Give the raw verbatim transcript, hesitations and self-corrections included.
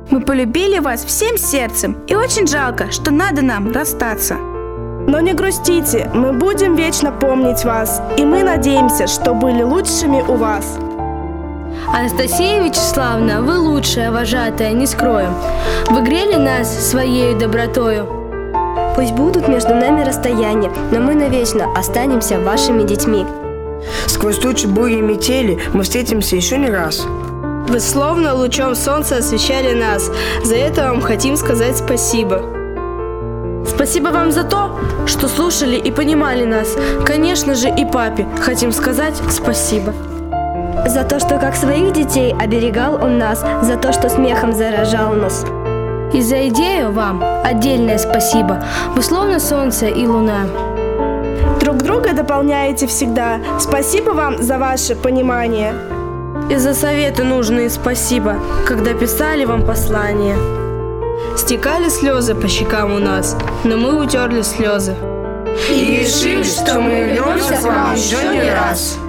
Мы полюбили вас всем сердцем, и очень жалко, что надо нам расстаться. Но не грустите, мы будем вечно помнить вас, и мы надеемся, что были лучшими у вас. Анастасия Вячеславовна, вы лучшая, вожатая, не скрою. Вы грели нас своей добротою. Пусть будут между нами расстояния, но мы навечно останемся вашими детьми. Сквозь тучи, бури и метели мы встретимся еще не раз. Вы словно лучом солнца освещали нас. За это вам хотим сказать спасибо. Спасибо вам за то, что слушали и понимали нас. Конечно же, и папе хотим сказать спасибо. За то, что как своих детей оберегал он нас, за то, что смехом заражал нас. И за идею вам отдельное спасибо. Вы словно солнце и луна. Друг друга дополняете всегда. Спасибо вам за ваше понимание. И за советы нужные спасибо, когда писали вам послания. Стекали слезы по щекам у нас, но мы утерли слезы. И решили, что мы вернемся к вам еще не раз.